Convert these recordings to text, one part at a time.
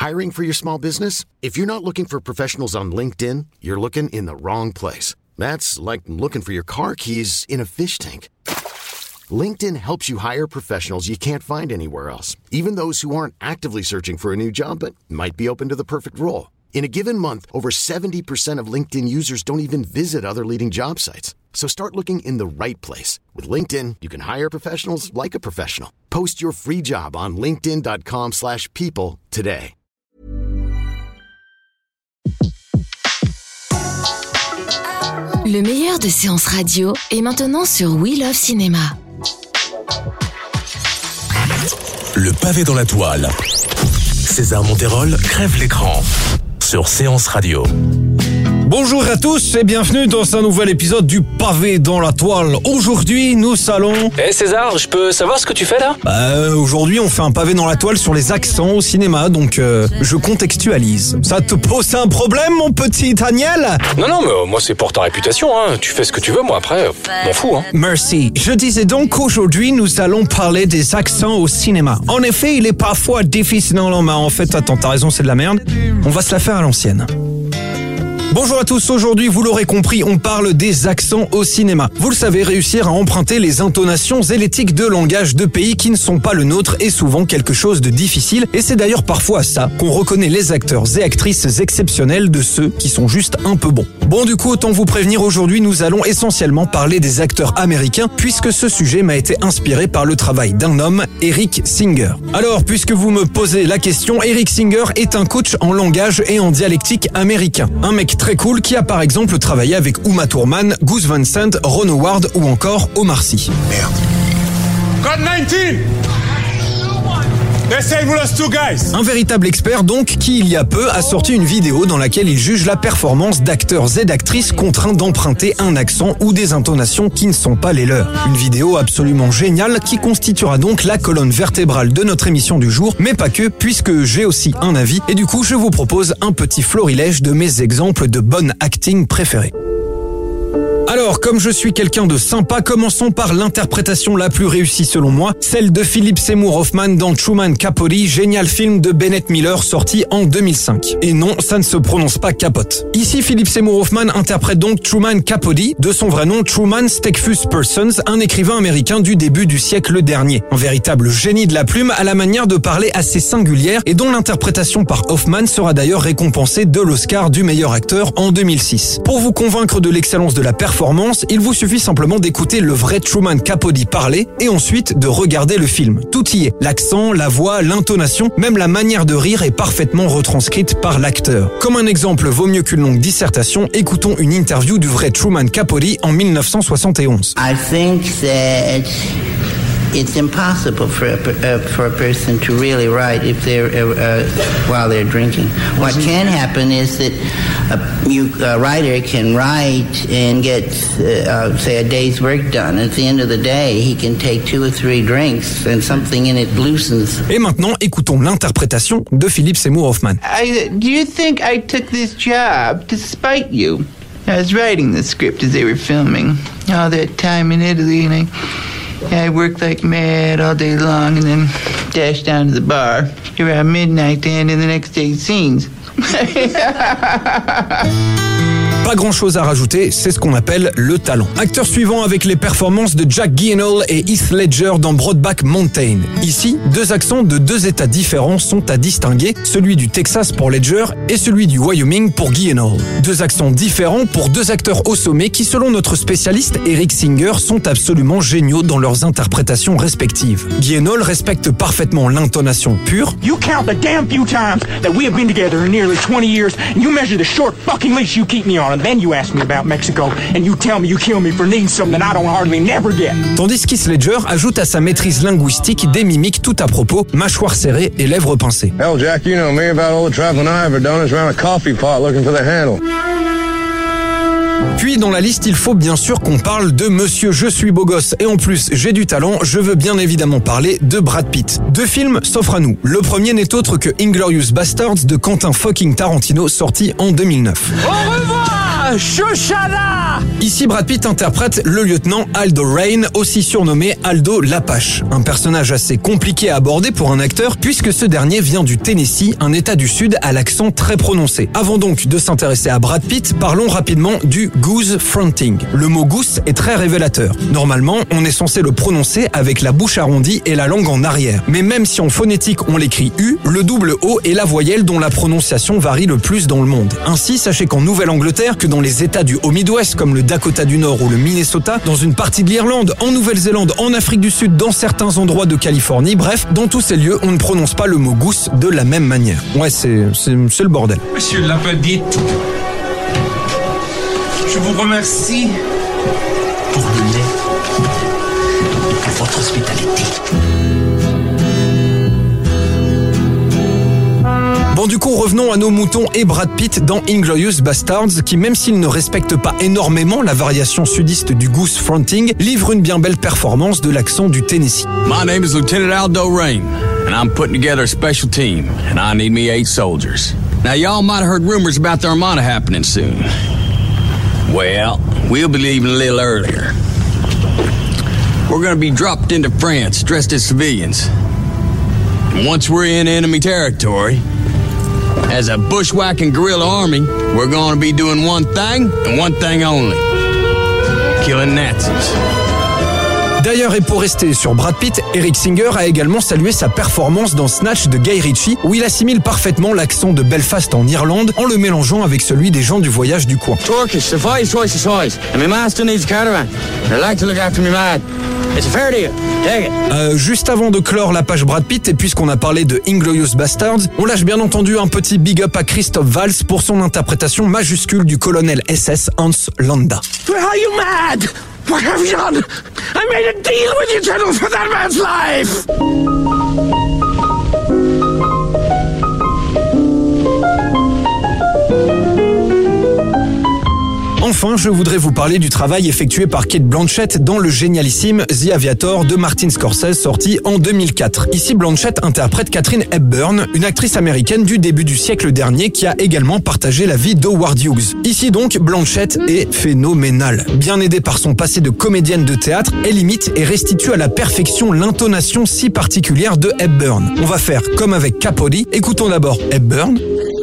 Hiring for your small business? If you're not looking for professionals on LinkedIn, you're looking in the wrong place. That's like looking for your car keys in a fish tank. LinkedIn helps you hire professionals you can't find anywhere else, even those who aren't actively searching for a new job but might be open to the perfect role. In a given month, over 70% of LinkedIn users don't even visit other leading job sites. So start looking in the right place. With LinkedIn, you can hire professionals like a professional. Post your free job on linkedin.com/people today. Le meilleur de séances radio est maintenant sur We Love Cinéma. Le pavé dans la toile. César Monterol crève l'écran sur Séance Radio. Bonjour à tous et bienvenue dans un nouvel épisode du pavé dans la toile. Aujourd'hui, nous allons... César, je peux savoir ce que tu fais là ? Aujourd'hui, on fait un pavé dans la toile sur les accents au cinéma, donc je contextualise. Ça te pose un problème, mon petit Daniel ? Non, mais moi c'est pour ta réputation, hein. Tu fais ce que tu veux, moi après, m'en fous, hein. Merci. Je disais donc qu'aujourd'hui, nous allons parler des accents au cinéma. En effet, il est parfois difficile... Non, mais en fait, attends, t'as raison, c'est de la merde. On va se la faire à l'ancienne. Bonjour à tous, aujourd'hui vous l'aurez compris, on parle des accents au cinéma. Vous le savez, réussir à emprunter les intonations et les tics de langage de pays qui ne sont pas le nôtre est souvent quelque chose de difficile et c'est d'ailleurs parfois à ça qu'on reconnaît les acteurs et actrices exceptionnels de ceux qui sont juste un peu bons. Bon du coup, autant vous prévenir, aujourd'hui nous allons essentiellement parler des acteurs américains puisque ce sujet m'a été inspiré par le travail d'un homme, Eric Singer. Alors, puisque vous me posez la question, Eric Singer est un coach en langage et en dialectique américain. Un mec très cool qui a par exemple travaillé avec Uma Thurman, Gus Van Sant, Ron Howard ou encore Omar Sy. Merde. Code 19! Un véritable expert donc qui il y a peu a sorti une vidéo dans laquelle il juge la performance d'acteurs et d'actrices contraints d'emprunter un accent ou des intonations qui ne sont pas les leurs. Une vidéo absolument géniale qui constituera donc la colonne vertébrale de notre émission du jour, mais pas que, puisque j'ai aussi un avis et du coup je vous propose un petit florilège de mes exemples de bon acting préférés. Alors, comme je suis quelqu'un de sympa, commençons par l'interprétation la plus réussie selon moi, celle de Philip Seymour Hoffman dans Truman Capote, génial film de Bennett Miller sorti en 2005. Et non, ça ne se prononce pas Capote. Ici, Philip Seymour Hoffman interprète donc Truman Capote, de son vrai nom Truman Steadfast Persons, un écrivain américain du début du siècle dernier. Un véritable génie de la plume à la manière de parler assez singulière et dont l'interprétation par Hoffman sera d'ailleurs récompensée de l'Oscar du meilleur acteur en 2006. Pour vous convaincre de l'excellence de la performance, il vous suffit simplement d'écouter le vrai Truman Capote parler et ensuite de regarder le film. Tout y est. L'accent, la voix, l'intonation, même la manière de rire est parfaitement retranscrite par l'acteur. Comme un exemple vaut mieux qu'une longue dissertation, écoutons une interview du vrai Truman Capote en 1971. I think that it's impossible for a person to really write if they're while they're drinking. What can happen is that a writer can write and get say a day's work done. At the end of the day, he can take 2 or 3 drinks and something in it loosens. Et maintenant, écoutons l'interprétation de Philip Seymour Hoffman. Do you think I took this job to spite you? I was writing the script as they were filming all that time in Italy, and I worked like mad all day long and then dashed down to the bar around midnight to end in the next day's scenes. Pas grand chose à rajouter, c'est ce qu'on appelle le talent. Acteur suivant avec les performances de Jack Gyllenhaal et Heath Ledger dans Brokeback Mountain. Ici, 2 accents de 2 états différents sont à distinguer, celui du Texas pour Ledger et celui du Wyoming pour Gyllenhaal. 2 accents différents pour 2 acteurs au sommet qui, selon notre spécialiste Eric Singer, sont absolument géniaux dans leurs interprétations respectives. Gyllenhaal respecte parfaitement l'intonation pure. You count the damn few times that we have been together in nearly 20 years and you measure the short fucking leash you keep me on. And then you ask me about Mexico, and you tell me you kill me for needing something I don't hardly never get. Tandis qu'Heath Ledger ajoute à sa maîtrise linguistique des mimiques tout à propos, mâchoire serrée et lèvres pincées. Hell, Jack, you know me about all the traveling I've ever done is around a coffee pot looking for the handle. Puis dans la liste, il faut bien sûr qu'on parle de Monsieur Je suis beau gosse et en plus j'ai du talent, je veux bien évidemment parler de Brad Pitt. 2 films s'offrent à nous. Le premier n'est autre que Inglourious Basterds de Quentin fucking Tarantino sorti en 2009. Au revoir, Shoshana! Ici, Brad Pitt interprète le lieutenant Aldo Raine, aussi surnommé Aldo l'Apache. Un personnage assez compliqué à aborder pour un acteur puisque ce dernier vient du Tennessee, un état du Sud à l'accent très prononcé. Avant donc de s'intéresser à Brad Pitt, parlons rapidement du goose fronting. Le mot goose est très révélateur. Normalement, on est censé le prononcer avec la bouche arrondie et la langue en arrière. Mais même si en phonétique on l'écrit U, le double O est la voyelle dont la prononciation varie le plus dans le monde. Ainsi, sachez qu'en Nouvelle-Angleterre, que dans les États du Haut-Midwest comme le Dakota du Nord ou le Minnesota, dans une partie de l'Irlande, en Nouvelle-Zélande, en Afrique du Sud, dans certains endroits de Californie, bref, dans tous ces lieux, on ne prononce pas le mot goose de la même manière. Ouais, c'est le bordel. Monsieur Lapedite, je vous remercie pour le lait et pour votre hospitalité. Bon, du coup, revenons à nos moutons et Brad Pitt dans Inglourious Basterds, qui, même s'il ne respecte pas énormément la variation sudiste du goose fronting, livre une bien belle performance de l'accent du Tennessee. My name is Lieutenant Aldo Raine, and I'm putting together a special team, and I need me 8 soldiers. Now, y'all might have heard rumors about the Armada happening soon. Well, we'll be leaving a little earlier. We're gonna be dropped into France dressed as civilians. And once we're in enemy territory, as a bushwhacking guerrilla army, we're gonna be doing one thing and one thing only. Killing Nazis. D'ailleurs, et pour rester sur Brad Pitt, Eric Singer a également salué sa performance dans Snatch de Guy Ritchie, où il assimile parfaitement l'accent de Belfast en Irlande en le mélangeant avec celui des gens du voyage du coin. Turkish, the fire's twice the size, and my master needs a caravan. I'd like to look after me man. It's a fair deal. Take it. Juste avant de clore la page Brad Pitt, et puisqu'on a parlé de Inglourious Basterds, on lâche bien entendu un petit big up à Christophe Valls pour son interprétation majuscule du colonel SS Hans Landa. Are you mad? What have you done? I made a deal with you, General, for that man's life! Enfin, je voudrais vous parler du travail effectué par Cate Blanchett dans le génialissime The Aviator de Martin Scorsese, sorti en 2004. Ici, Blanchett interprète Katharine Hepburn, une actrice américaine du début du siècle dernier qui a également partagé la vie d'Howard Hughes. Ici donc, Blanchett est phénoménale. Bien aidée par son passé de comédienne de théâtre, elle imite et restitue à la perfection l'intonation si particulière de Hepburn. On va faire comme avec Capote. Écoutons d'abord Hepburn.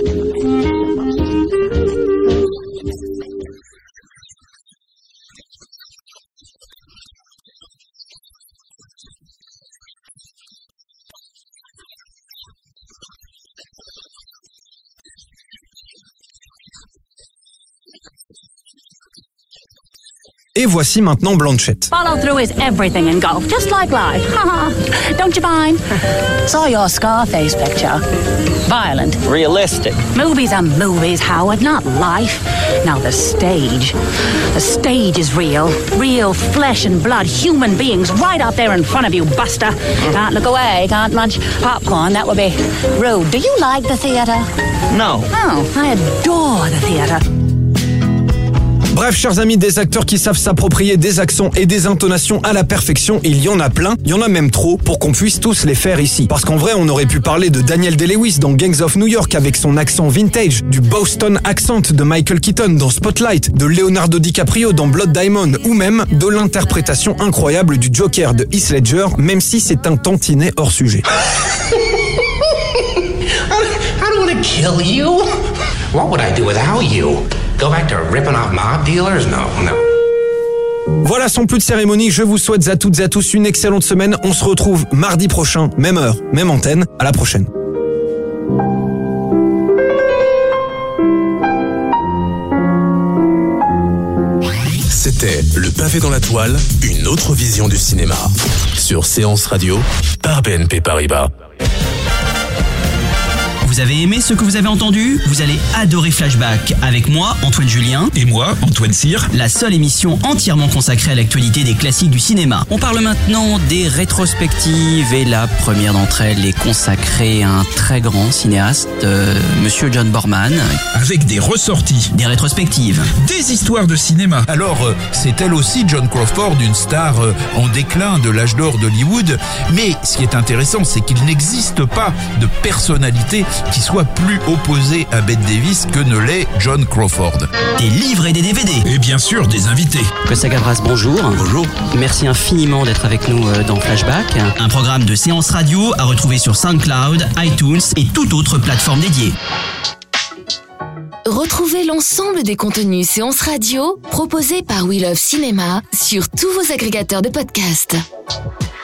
Et voici maintenant Blanchett. Follow through is everything in golf, just like life. Don't you mind? Saw your Scarface picture. Violent. Realistic. Movies are movies, Howard, not life. Now the stage. The stage is real. Real flesh and blood, human beings right out there in front of you, Buster. Can't look away, can't munch popcorn, that would be rude. Do you like the theater? No. Oh, I adore the theater. Bref, chers amis, des acteurs qui savent s'approprier des accents et des intonations à la perfection, il y en a plein, il y en a même trop pour qu'on puisse tous les faire ici. Parce qu'en vrai, on aurait pu parler de Daniel Day-Lewis dans Gangs of New York avec son accent vintage, du Boston accent de Michael Keaton dans Spotlight, de Leonardo DiCaprio dans Blood Diamond, ou même de l'interprétation incroyable du Joker de Heath Ledger, même si c'est un tantinet hors sujet. I don't want to kill you. What would I do without you? Go back to ripping off mob dealers? No. Voilà, sans plus de cérémonie, je vous souhaite à toutes et à tous une excellente semaine. On se retrouve mardi prochain, même heure, même antenne. À la prochaine. C'était Le Pavé dans la Toile, une autre vision du cinéma. Sur Séance Radio, par BNP Paribas. Vous avez aimé ce que vous avez entendu? Vous allez adorer Flashback avec moi, Antoine Julien. Et moi, Antoine Cyr. La seule émission entièrement consacrée à l'actualité des classiques du cinéma. On parle maintenant des rétrospectives et la première d'entre elles est consacrée à un très grand cinéaste, Monsieur John Borman. Avec des ressorties. Des rétrospectives. Des histoires de cinéma. Alors, c'est elle aussi, Joan Crawford, une star en déclin de l'âge d'or d'Hollywood. Mais ce qui est intéressant, c'est qu'il n'existe pas de personnalité qui soit plus opposé à Bette Davis que ne l'est John Crawford. Des livres et des DVD. Et bien sûr, des invités. Costa Gavras, bonjour. Bonjour. Merci infiniment d'être avec nous dans Flashback. Un programme de Séance Radio à retrouver sur SoundCloud, iTunes et toute autre plateforme dédiée. Retrouvez l'ensemble des contenus Séance Radio proposés par We Love Cinéma sur tous vos agrégateurs de podcasts.